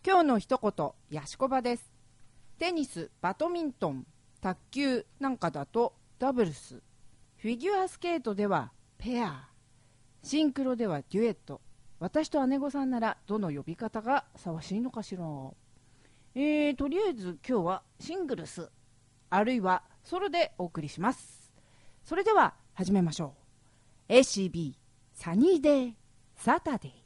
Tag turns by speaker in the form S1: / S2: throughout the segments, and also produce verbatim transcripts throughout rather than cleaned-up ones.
S1: 今日の一言、ヤシコバです。テニス、バドミントン、卓球なんかだとダブルス、フィギュアスケートではペア、シンクロではデュエット。私と姉御さんならどの呼び方がふさわしいのかしら。えー、とりあえず今日はシングルスあるいはソロでお送りします。それでは始めましょう。 エーシービー サニーデーサタデー。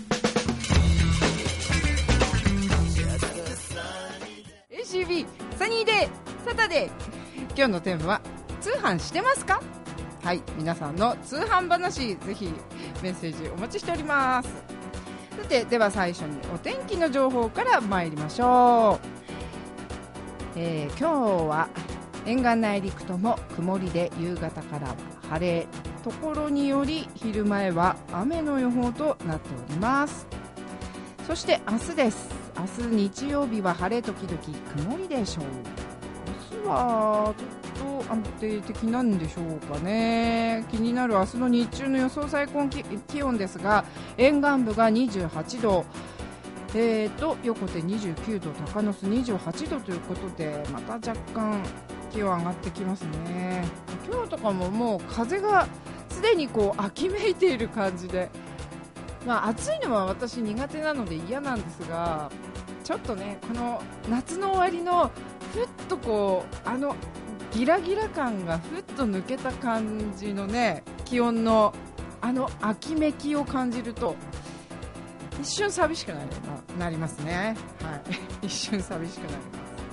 S1: エーシービー サニーデーサタデー。今日のテーマは通販してますか。はい、皆さんの通販話ぜひメッセージお待ちしております。さて、では最初にお天気の情報から参りましょう。えー、今日は沿岸内陸とも曇りで夕方からは晴れ、ところにより昼前は雨の予報となっております。そして明日です。明日日曜日は晴れ時々曇りでしょう。明日はちょっと安定的なんでしょうかね。気になる明日の日中の予想最高気温ですが、沿岸部がにじゅうはちど、えー、と横手にじゅうきゅうど、高野巣にじゅうはちどということで、また若干気温上がってきますね。今日とかももう風がすでにこう秋めいている感じで、まあ、暑いのは私苦手なので嫌なんですが、ちょっとね、この夏の終わりのふっとこうあのギラギラ感がふっと抜けた感じのね、気温のあの秋めきを感じると一瞬寂しくなり、なりますね、はい、一瞬寂しくなります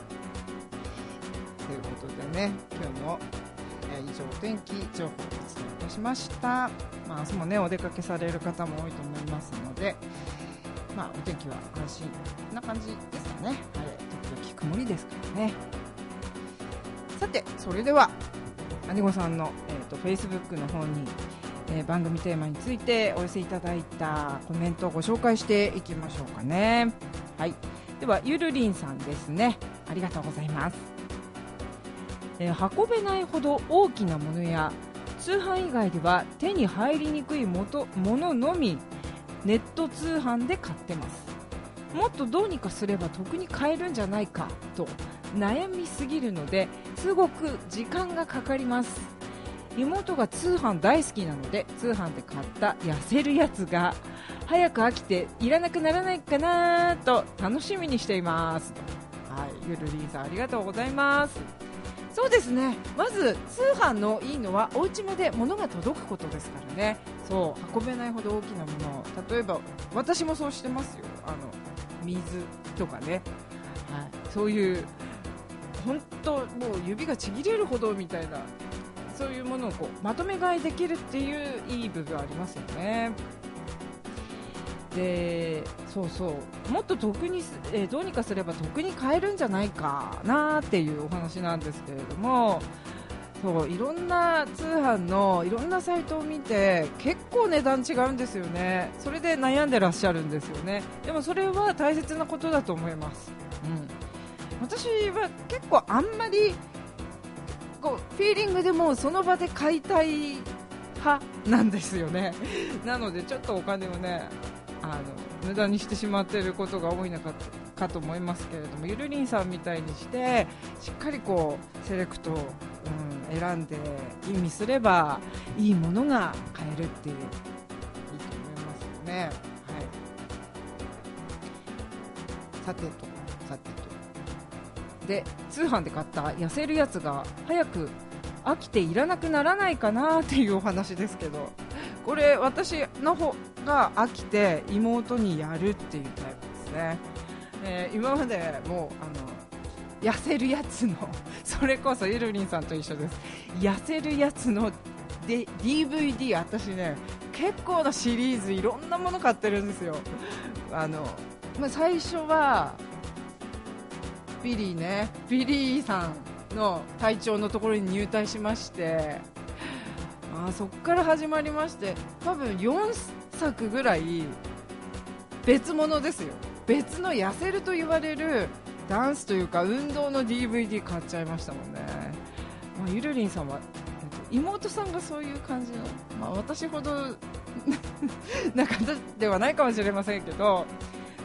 S1: ということでね、今日の、えー、以上お天気情報をお伝えいたしました。まあ、明日もねお出かけされる方も多いと思いますので、まあ、お天気は安心な感じですかね。はい、時々曇りですからね。さて、それでは姉御さんの、えーと、Facebook の方に、えー、番組テーマについてお寄せいただいたコメントをご紹介していきましょうかね。はい、ではゆるりんさんですね、ありがとうございます。えー、運べないほど大きなものや通販以外では手に入りにくいもののみネット通販で買ってます。もっとどうにかすれば得に買えるんじゃないかと悩みすぎるのですごく時間がかかります。妹が通販大好きなので、通販で買った痩せるやつが早く飽きていらなくならないかなと楽しみにしています。はい、ゆるりんさんありがとうございます。そうですね、まず通販のいいのはお家まで物が届くことですからね。そう、運べないほど大きなもの、例えば私もそうしてますよ。あの水とかね、はい、そういう本当もう指がちぎれるほどみたいな、そういうものをこうまとめ買いできるっていういい部分ありますよね。で、そうそう、もっと得に、えー、どうにかすれば得に買えるんじゃないかなっていうお話なんですけれども、そういろんな通販のいろんなサイトを見て結構値段違うんですよね。それで悩んでらっしゃるんですよね。でもそれは大切なことだと思います、うん、私は結構あんまりこうフィーリングでもその場で買いたい派なんですよね。なのでちょっとお金をね、あの無駄にしてしまっていることが多いのかと、かと思いますけれども、ゆるりんさんみたいにしてしっかりこうセレクト、うん、選んで吟味すればいいものが買えるっていう、いいと思いますよね。はい、さてとさてとで、通販で買った痩せるやつが早く飽きていらなくならないかなっていうお話ですけど、これ私の方が飽きて妹にやるっていうタイプですね。えー、今までもうあの痩せるやつのそれこそゆるりんさんと一緒です。痩せるやつので ディーブイディー、 私ね結構なシリーズいろんなもの買ってるんですよ。あの、まあ、最初はビリーね、ビリーさんの隊長のところに入隊しまして、あ、そこから始まりまして、多分よんさくぐらい別物ですよ。別の痩せると言われるダンスというか運動の ディーブイディー 買っちゃいましたもんね。まあ、ゆるりんさんは妹さんがそういう感じの、まあ、私ほどな方ではないかもしれませんけど、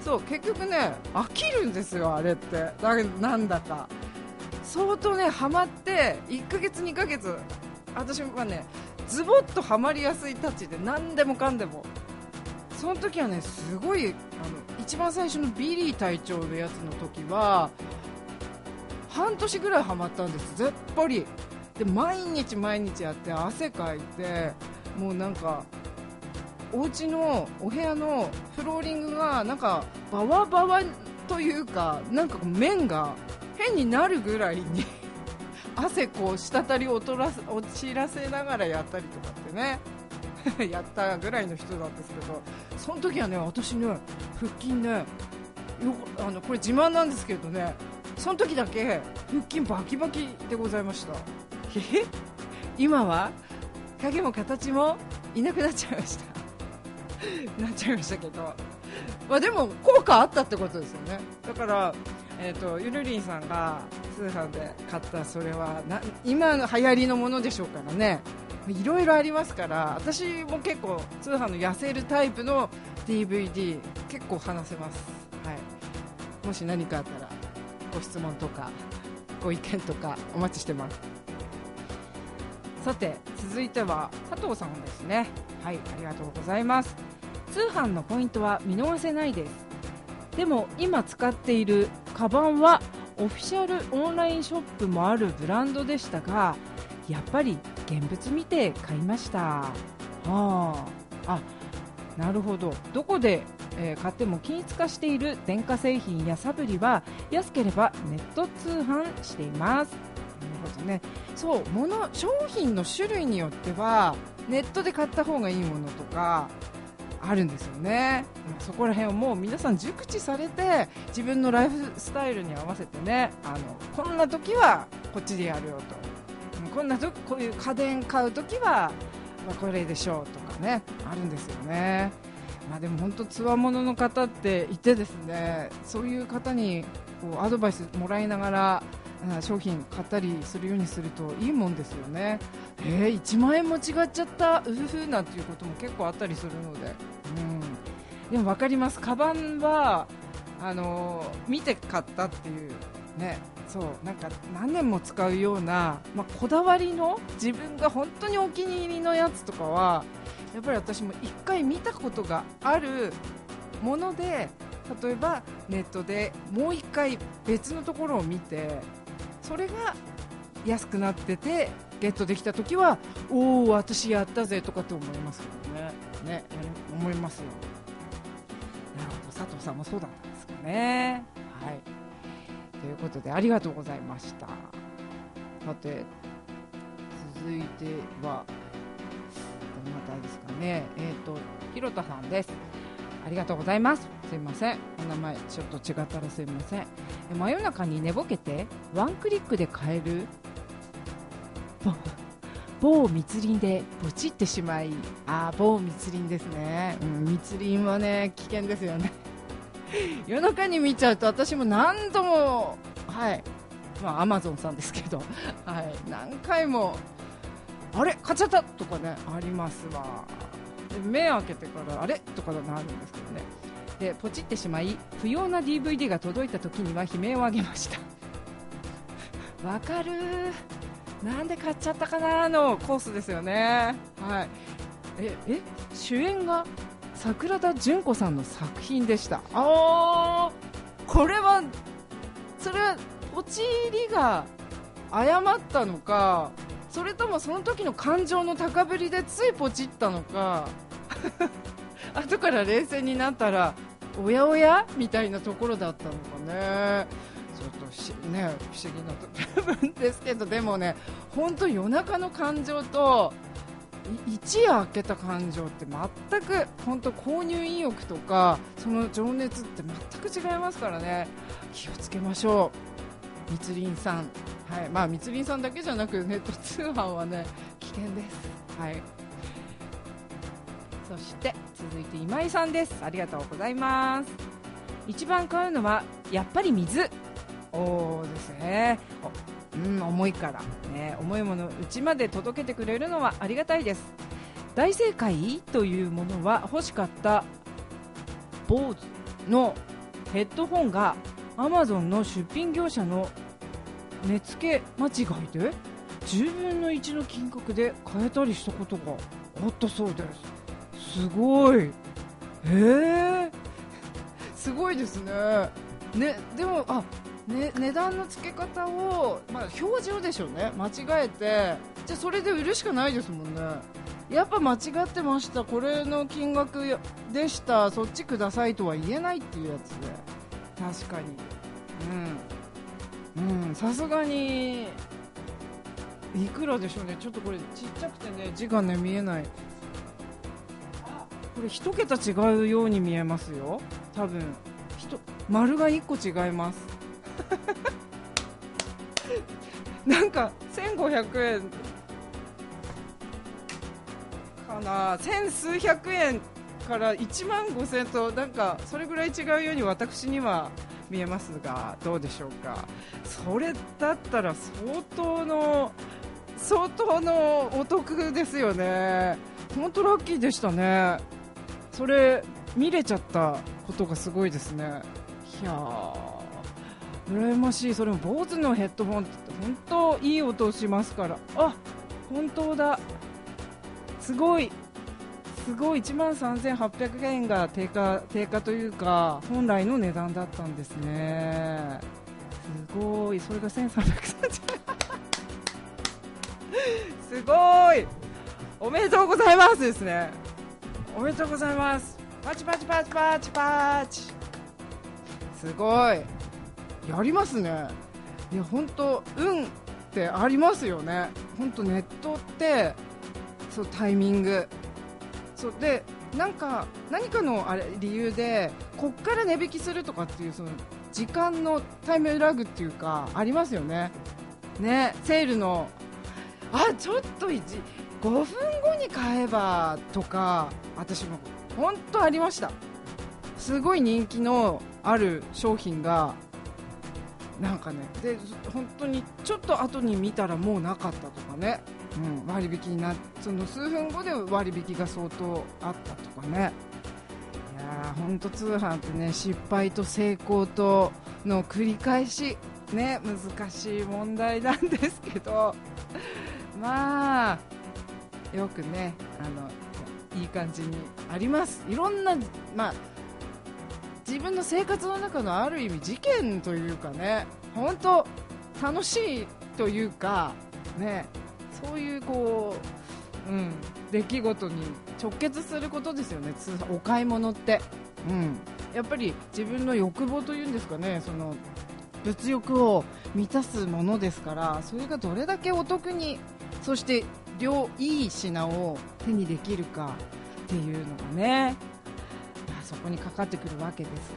S1: そう結局ね飽きるんですよあれって。だけどなんだか相当ねハマっていっかげつにかげつ私はねズボッとハマりやすいたちで何でもかんでも。その時はねすごいあの一番最初のビリー隊長のやつの時は半年ぐらいハマったんです。ずっぽりで毎日毎日やって汗かいて、もうなんかお家のお部屋のフローリングがなんかバワバワというかなんか面が変になるぐらいに汗こう滴り落とらせ落ちらせながらやったりとかってねやったぐらいの人なんですけど、その時はね私ね腹筋ねよあのこれ自慢なんですけどね、その時だけ腹筋バキバキでございました。え今は影も形もいなくなっちゃいましたなっちゃいましたけど、まあ、でも効果あったってことですよね。だから、えーと、ゆるりんさんが通販で買ったそれはな今の流行りのものでしょうからね、いろいろありますから。私も結構通販の痩せるタイプの ディーブイディー 結構話せます、はい、もし何かあったらご質問とかご意見とかお待ちしてます。さて続いては佐藤さんですね。はい、ありがとうございます。通販のポイントは見逃せないです。でも今使っているカバンはオフィシャルオンラインショップもあるブランドでしたが、やっぱり現物見て買いました。ああ、なるほど。どこで、えー、買っても均一化している電化製品やサプリは安ければネット通販しています。なるほどね。そう物商品の種類によってはネットで買った方がいいものとかあるんですよね。そこら辺をもう皆さん熟知されて自分のライフスタイルに合わせてね、あのこんな時はこっちでやるよと、こんな時こういう家電買う時は、まあ、これでしょうとかねあるんですよね。まあ、でも本当つわものの方っていてですね、そういう方にこうアドバイスもらいながら商品買ったりするようにするといいもんですよね。えー、いちまん円も違っちゃったうふふなんていうことも結構あったりするので、うん、でも分かります。カバンはあのー、見て買ったっていうね、そうなんか何年も使うような、まあ、こだわりの自分が本当にお気に入りのやつとかはやっぱり私も一回見たことがあるもので、例えばネットでもう一回別のところを見てそれが安くなっててゲットできたときはおー私やったぜとかって思いますよね。ね、思いますよ。なるほど、佐藤さんもそうだったんですかね。はい、ということでありがとうございました。さて続いてはどなたですかね。えっとひろたさんです。ありがとうございます。すいません、お名前ちょっと違ったらすいません。真夜中に寝ぼけてワンクリックで買える某密林でポチってしまい、あ某密林ですね、うん、密林はね危険ですよね夜中に見ちゃうと私も何度も、はいまあアマゾンさんですけど、はい、何回もあれ買っちゃったとかねありますわ。で目開けてからあれとかなるんですけどね。でポチってしまい不要な ディーブイディー が届いた時には悲鳴を上げましたわかるー、なんで買っちゃったかなのコースですよね。はい、ええ主演が桜田淳子さんの作品でした。あーこれはそれはポチりが誤ったのか、それともその時の感情の高ぶりでついポチったのか後から冷静になったらおやおやみたいなところだったのかね。ちょっとし、ね、不思議な部分ですけど、でもね本当夜中の感情と一夜明けた感情って全く本当購入意欲とかその情熱って全く違いますからね。気をつけましょう密林さん。はいまあ、密林さんだけじゃなくネット通販はね危険です。はい、そして続いて今井さんです。ありがとうございます。一番買うのはやっぱり水。おーですね。うん、重いから、ね、重いものうちまで届けてくれるのはありがたいです。大正解というものは欲しかった坊主のヘッドホンが Amazon の出品業者の値付け間違いでじゅうぶんのいちの金額で買えたりしたことがあったそうです。すごい。へえ、すごいですね。ね、でもあ、ね、値段の付け方を、まあ、表示をでしょうね、間違えて、じゃあそれで売るしかないですもんね。やっぱ間違ってました、これの金額でした、そっちくださいとは言えないっていうやつで、確かに、うん、うん、さすがにいくらでしょうね。ちょっとこれちっちゃくてね、字がね見えない。これ一桁違うように見えますよ。多分丸がいっこ違いますなんかせんごひゃくえんかな、千数百円からいちまんごせんえんと、なんかそれぐらい違うように私には見えますが、どうでしょうか。それだったら相当の相当のお得ですよね。本当ラッキーでしたね。それ見れちゃったことがすごいですね。いやー、羨ましい。それも坊主のヘッドホンって本当いい音しますから。あ、本当だ、すごいすごい。いちまんさんぜんはっぴゃくえんが定価、定価というか本来の値段だったんですね。すごい。それがせんさんびゃくさんじゅうえんすごい。おめでとうございますですね。おめでとうございます。パチパチパチパチパチ。すごい。やりますね。いや本当運ってありますよね。本当ネットってそうタイミングそうで、なんか何かのあれ理由でこっから値引きするとかっていうその時間のタイムラグっていうかありますよね。ね、セールのあちょっとごふんごに買えばとか、私も本当ありました。すごい人気のある商品がなんかね、で本当にちょっと後に見たらもうなかったとかね、うん、割引になっその数分後で割引が相当あったとかね。いやー本当通販ってね、失敗と成功との繰り返しね、難しい問題なんですけどまあよくね、あのいい感じにあります。いろんな、まあ、自分の生活の中のある意味事件というかね、本当楽しいというかね、そういうこう、うん、出来事に直結することですよね、通販お買い物って、うん、やっぱり自分の欲望というんですかね、その物欲を満たすものですから、それがどれだけお得に、そして良いい品を手にできるかっていうのがね、まあ、そこにかかってくるわけですから。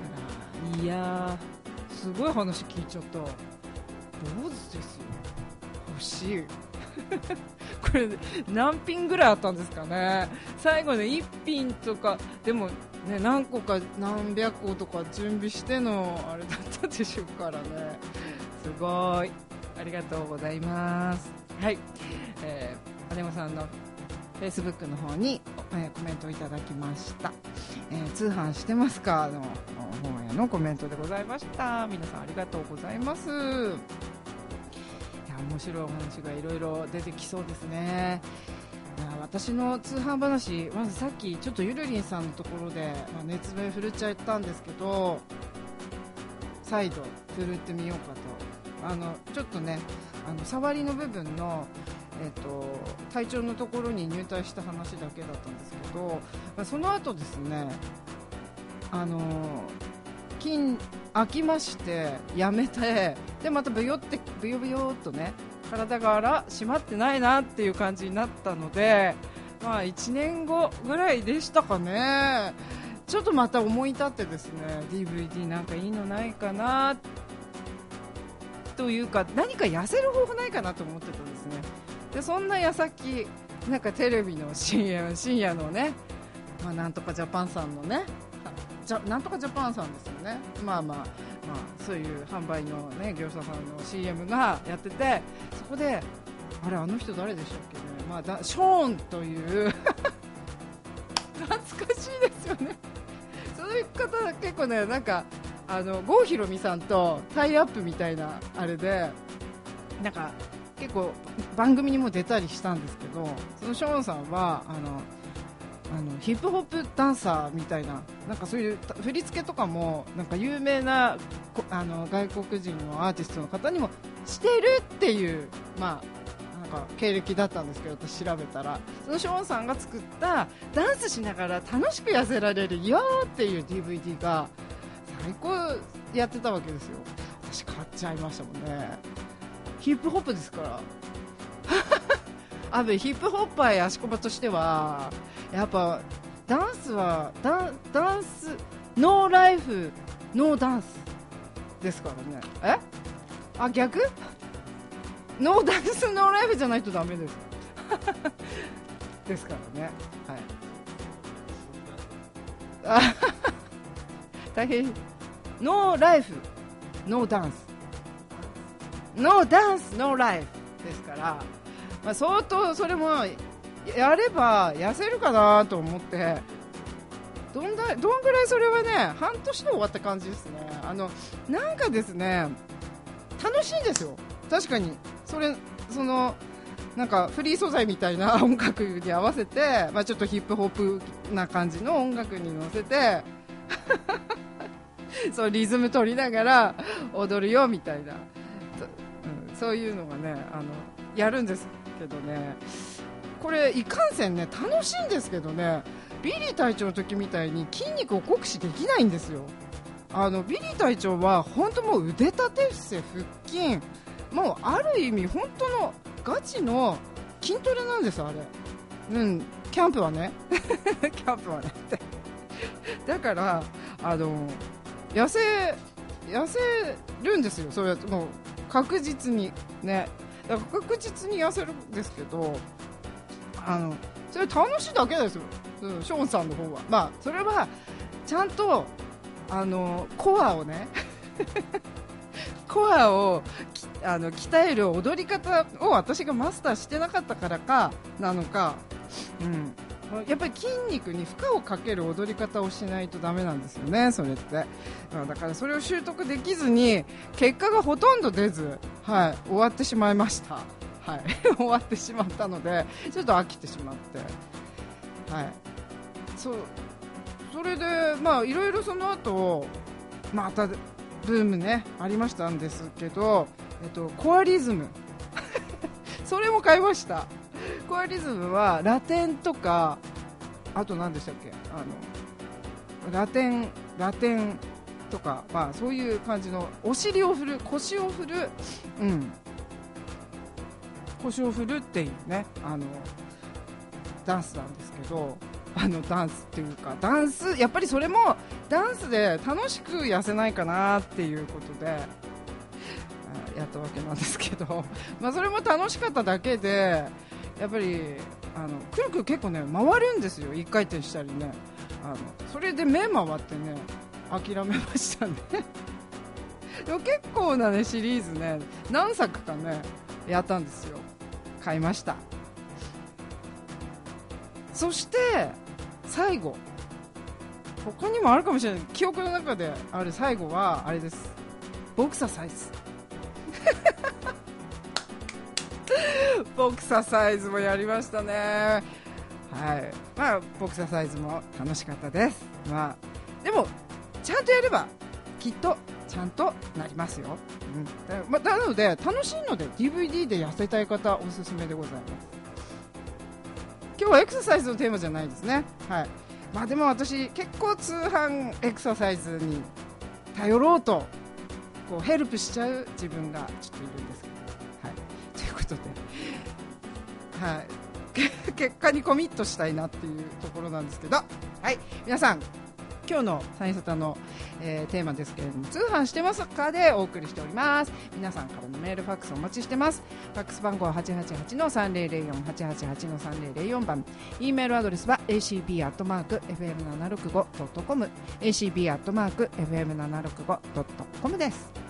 S1: いやーすごい話聞いちゃった。坊主ですよ、欲しいこれ何品ぐらいあったんですかね。最後ねいち品とかでもね、何個か何百個とか準備してのあれだったでしょうからね。すごい、ありがとうございます。はい、えー、姉山さんのフェイスブックの方に、えー、コメントをいただきました、えー、通販してますかの方へのコメントでございました。皆さんありがとうございます。いや面白いお話がいろいろ出てきそうですね。私の通販話、まずさっきちょっとゆるりんさんのところで、まあ、熱弁振るっちゃったんですけど、再度振るってみようかと。あのちょっとね、あの触りの部分の、えー、と体調のところに入隊した話だけだったんですけど、まあ、その後ですね、あの筋飽きましてやめて、でまたブヨってブヨブヨっとね、体があら締まってないなっていう感じになったので、まあ、いちねんごぐらいでしたかね、ちょっとまた思い立ってですね、 ディーブイディー なんかいいのないかなというか、何か痩せる方法ないかなと思ってたんですね。でそんな矢先、なんかテレビの シーエム 深夜のね、まあ、なんとかジャパンさんのね、じゃなんとかジャパンさんですよね、まあまあまあ、そういう販売の、ね、業者さんの シーエム がやってて、そこであれあの人誰でしたっけね、まあ、だショーンという懐かしいですよね。そういう方結構ね、なんかあの郷ひろみさんとタイアップみたいなあれでなんか結構番組にも出たりしたんですけど、そのショーンさんはあのあのヒップホップダンサーみたいな、なんかそういう振り付けとかもなんか有名なあの外国人のアーティストの方にもしてるっていう、まあ、なんか経歴だったんですけど、私調べたらそのショーンさんが作ったダンスしながら楽しく痩せられるよっていう ディーブイディー が最高やってたわけですよ。私買っちゃいましたもんね。ヒップホップですからあべヒップホッパーや足コバとしてはやっぱダンスはダン、ダンスノーライフノーダンスですからね。えあ逆ノーダンスノーライフじゃないとダメですですからね。はいあ大変。ノーライフノーダンスノーダンスノーライフですから、まあ、相当それもやれば痩せるかなと思って、どんだどんぐらいそれはね半年で終わった感じですね。あのなんかですね楽しいんですよ。確かにそれそのなんかフリー素材みたいな音楽に合わせて、まあ、ちょっとヒップホップな感じの音楽に乗せてそうリズム取りながら踊るよみたいな、うん、そういうのがねあのやるんですけどね、これいかんせんね楽しいんですけどね、ビリー隊長の時みたいに筋肉を酷使できないんですよ。あのビリー隊長は本当もう腕立て伏せ腹筋、もうある意味本当のガチの筋トレなんですあれ。うんキャンプはねキャンプはねだからあの痩せ痩せるんですよ。そうやってもう確実にね、だから確実に痩せるんですけど、あのそれ楽しいだけですよ、うん、ショーンさんの方は。まあそれはちゃんとあのコアをねコアをあの鍛える踊り方を私がマスターしてなかったからかなのか、うん、やっぱり筋肉に負荷をかける踊り方をしないとダメなんですよね、それって。だからそれを習得できずに結果がほとんど出ず、はい、終わってしまいました、はい、終わってしまったのでちょっと飽きてしまって、はい、そうそれでまあいろいろその後またブームねありましたんですけど、えっと、コアリズムそれも買いました。コアリズムはラテンとかあと何でしたっけ、あのラテンラテンとか、まあ、そういう感じのお尻を振る腰を振る、うん、腰を振るっていうねあのダンスなんですけど、あのダンスっていうかダンスやっぱりそれもダンスで楽しく痩せないかなっていうことでやったわけなんですけど、まあ、それも楽しかっただけでやっぱりあのくるくる結構ね回るんですよ、一回転したりね、あのそれで目回ってね諦めましたねでも結構なねシリーズね何作かねやったんですよ。買いました。そして最後他にもあるかもしれない、記憶の中である最後はあれです、ボクササイズボクササイズもやりましたね。はい、まあボクササイズも楽しかったです。まあでもちゃんとやればきっとちゃんとなりますよ、うん、だ、まあ、なので楽しいので ディーブイディー で痩せたい方おすすめでございます。今日はエクササイズのテーマじゃないですね。はい、まあでも私結構通販エクササイズに頼ろうとこうヘルプしちゃう自分がちょっといるんですけど、はい、ということで、はい、結果にコミットしたいなっていうところなんですけど、はい、皆さん今日のサインサタの、えー、テーマですけれども、通販してますかでお送りしております。皆さんからのメールファックスお待ちしてます。ファックス番号は はちはちはちのさんぜろぜろよん はちはちはちのさんぜろぜろよん 番、 E メールアドレスは エーシービーアットマークエフエムななひゃくろくじゅうごドットコム エーシービーアットマークエフエムななひゃくろくじゅうごドットコム です。